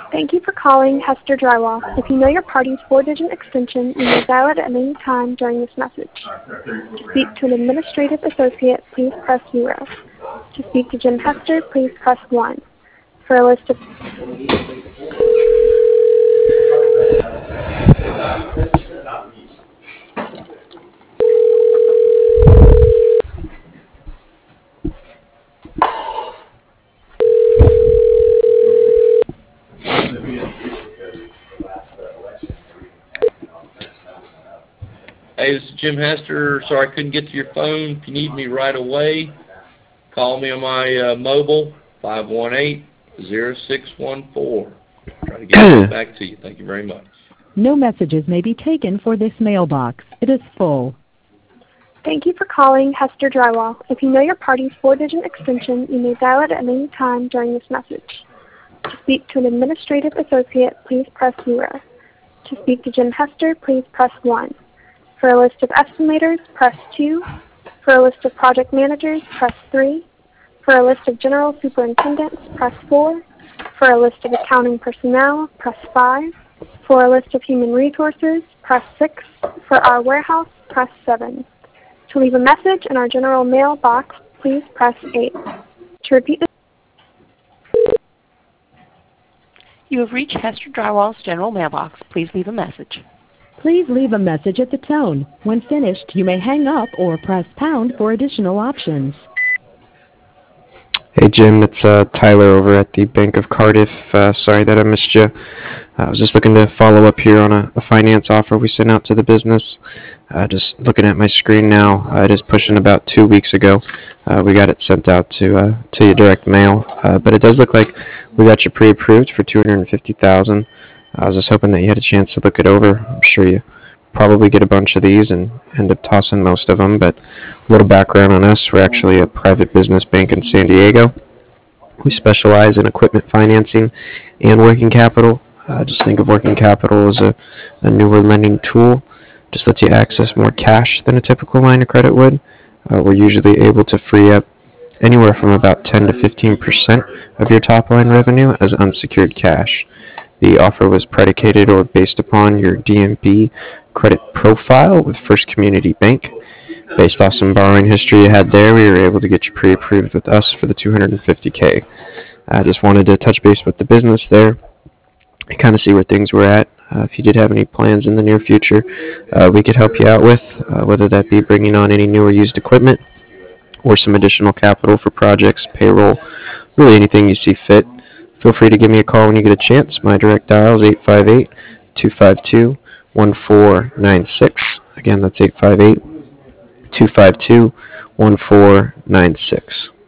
Thank you for calling Hester Drywall. If you know your party's four-digit extension, you may dial it at any time during this message. To speak to an administrative associate, please press 0. To speak to Jim Hester, please press 1. For a list of... Hey, this is Jim Hester. Sorry I couldn't get to your phone. If you need me right away, call me on my mobile, 518-0614. Try to get it back to you. Thank you very much. No messages may be taken for this mailbox. It is full. Thank you for calling Hester Drywall. If you know your party's four-digit extension, you may dial it at any time during this message. To speak to an administrative associate, please press 0. To speak to Jim Hester, please press 1. For a list of estimators, press 2. For a list of project managers, press 3. For a list of general superintendents, press 4. For a list of accounting personnel, press 5. For a list of human resources, press 6. For our warehouse, press 7. To leave a message in our general mail box, please press 8. To repeat the... You have reached Hester Drywall's general mailbox. Please leave a message. Please leave a message at the tone. When finished, you may hang up or press pound for additional options. Hey Jim, it's Tyler over at the Bank of Cardiff. Sorry that I missed you. I was just looking to follow up here on a finance offer we sent out to the business. Just looking at my screen now, it is pushing about 2 weeks ago. We got it sent out to your direct mail, but it does look like we got you pre-approved for $250,000. I was just hoping that you had a chance to look it over. I'm sure you probably get a bunch of these and end up tossing most of them, but a little background on us. We're actually a private business bank in San Diego. We specialize in equipment financing and working capital. Just think of working capital as a newer lending tool. Just lets you access more cash than a typical line of credit would. We're usually able to free up anywhere from about 10 to 15% of your top line revenue as unsecured cash. The offer was predicated or based upon your DMB credit profile with First Community Bank. Based off some borrowing history you had there, we were able to get you pre-approved with us for the $250K. I just wanted to touch base with the business there and kind of see where things were at. If you did have any plans in the near future, we could help you out with, whether that be bringing on any new or used equipment or some additional capital for projects, payroll, really anything you see fit. Feel free to give me a call when you get a chance. My direct dial is 858-252-1496. Again, that's 858-252-1496.